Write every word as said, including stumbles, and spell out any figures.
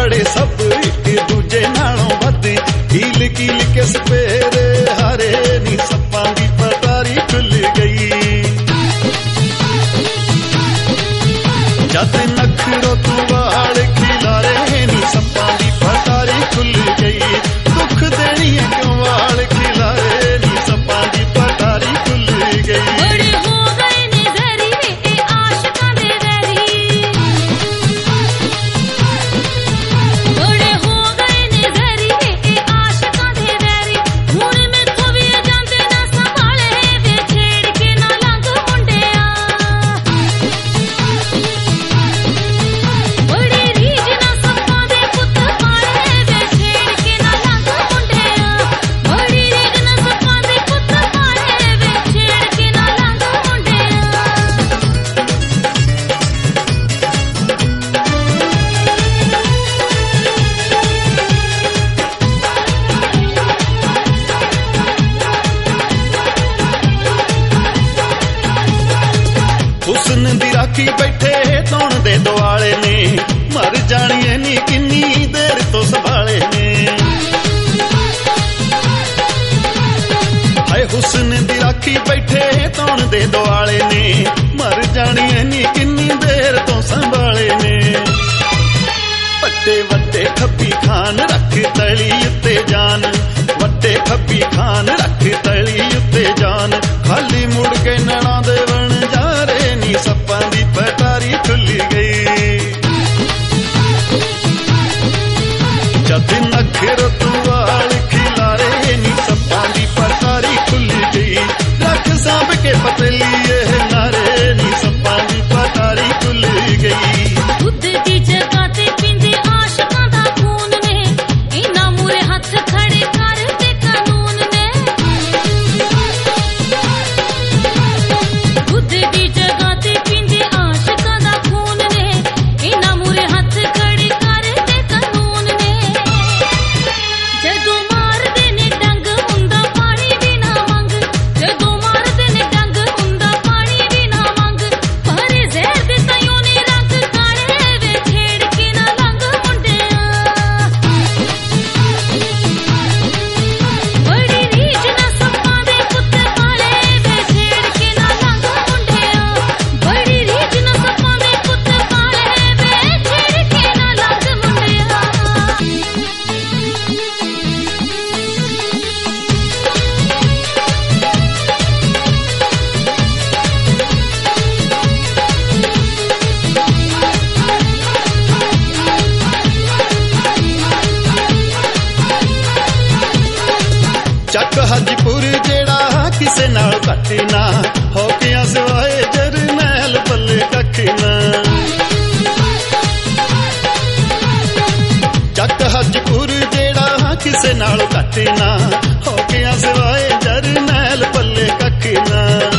बड़े सब एक दूजे नालों वध कील कील के सपेरे हारे नी सप्पां दी पटारी खुल गई जद नखरो तू वाल खिलारे नी सप्पां दी पटारी खुल गई दुख देनी है क्यों वाल खिलारे नी सप्पां दी पटारी खुल गई बड़े हो गए ने जरी वे आशिकां दे वैरी बड़े हो गए ने जरी वे आशिकां दे वैरी हुण मैथों भी जांदे ना संभाले वे छेड़ के ना लंघ मुंडिया बड़ी रीझ ना सप्पां दे पुੱਤ पाले वे छेड़ के ना लंघ मुंडिया बड़ी रीझ ना सप्पां दे पुੱਤ पाले वे छेड़ के ना लंघ मुंडिया हुस्न दी राखी बैठे तौण दे दुआले ने मर जानी ऐ नी किन्नी देर तो संभाले ने हाय हुस्न दी राखी बैठे तौण दे दुआले ने मर जानी ऐ नी किन्नी देर तो संभाले ने वड्डे वड्डे खब्बी खान रख तली उत्ते जान वड्डे खब्बी खान रख तली उत्ते जान खाली मुड़ के नैना दे बन जा रे नी सप्पां दी पटारी खुल गई जद नखरो तू वाल खिलारे नी सप्पां दी पटारी खुल गई रख सांभ के पतली नारे नी सप्पां दी पटारी खुल गई दुध दी जगह ते पींदे आशिकां दा खून ने इन्हां मूरे हथ खड़े कर ते कानून ने दुध दी जगह ते पींदे आशिकां दा खून ने इन्हां मूरे हथ खड़े कर ते कानून ने जदों मारदे ने डंग हुंदा पानी भी ना मंग जदों मारदे ने डंग हुंदा पानी भी ना मंग पर ਜ਼ਹਿਰ ਦੇ ਤਾਈਓ ਨੇ ਰੰਗ ਕਾਲੇ ਵੇ ਛੇੜ ਕੇ ਨਾ ਲੰਘ ਮੁੰਡਿਆ ਬੜੀ ਰੀਝ ਨਾ ਸੱਪਾਂ ਦੇ ਪੁੱਤ ਪਾਲੇ ਵੇ ਛੇੜ ਕੇ ਨਾ ਲੰਘ ਮੁੰਡਿਆ ਬੜੀ ਰੀਝ ਨਾ ਸੱਪਾਂ ਦੇ ਪੁੱਤ ਪਾਲੇ ਵੇ ਛੇੜ ਕੇ ਨਾ ਲੰਘ ਮੁੰਡਿਆ ਚੱਕ ਹਜਪੁਰ ਜਿਹੜਾ ਕਿਸੇ ਨਾਲ ਘੱਟ ਨਾ ਹੋ ਕੇ ਅਸਵਾਏ ਜਰਨੈਲ ਪੱਲੇ ਕੱਖ ਨਾ ਚੱਕ ਹਜਪੁਰ ਜਿਹੜਾ ਕਿਸੇ ਨਾਲ ਘੱਟ ਨਾ ਹੋ ਕੇ ਅਸਵਾਏ ਜਰਨੈਲ ਪੱਲੇ ਕੱਖ ਨਾ